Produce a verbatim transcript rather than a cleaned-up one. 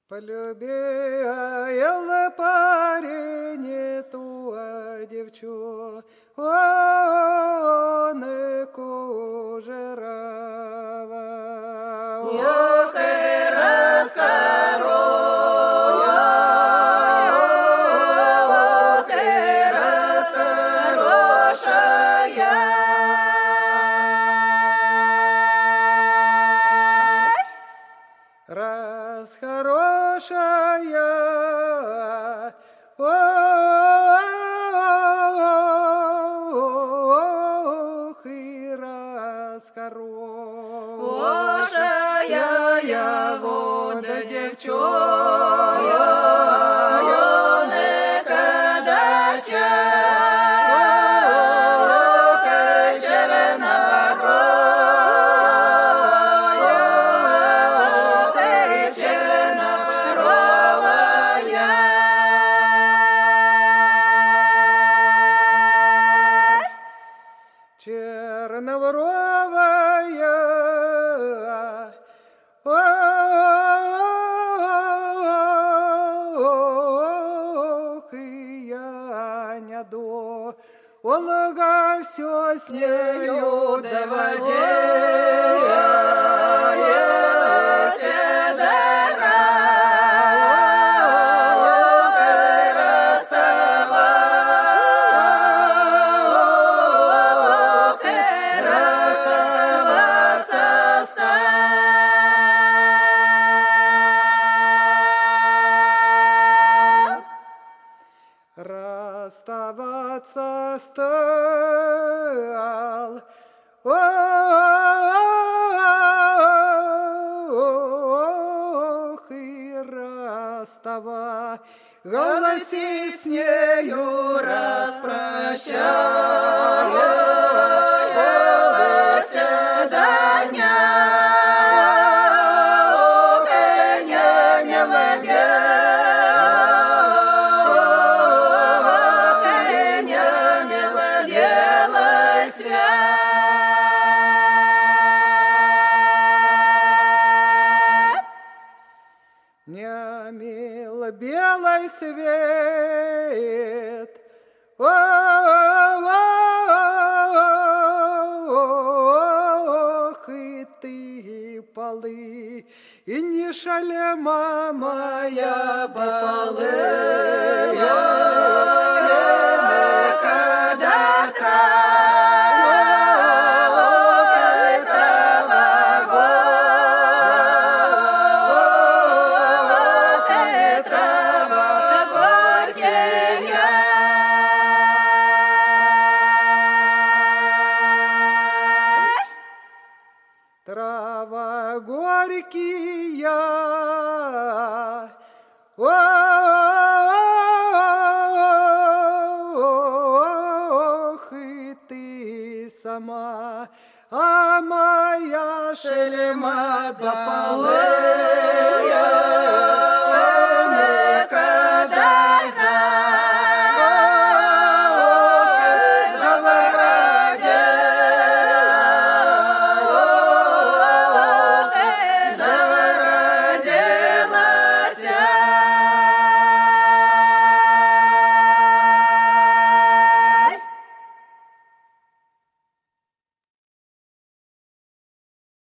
Полюбила парень ту девчу, он и кужерава. Ох, и раскорова, ох, и раскорошая. Раз хорошая, ох, и раз хорошая я вот девчонка, кадача. черноворовая, ох, и я не до, Олга все с нею доводила. Расставаться стал, ох, и расстава, голоси с нею распрощалась, Даня. Не мил белый свет, ох, и ты полы, и не шалема моя полы, когда трава горькия, ох, и ты сама, а моя шельма до полы.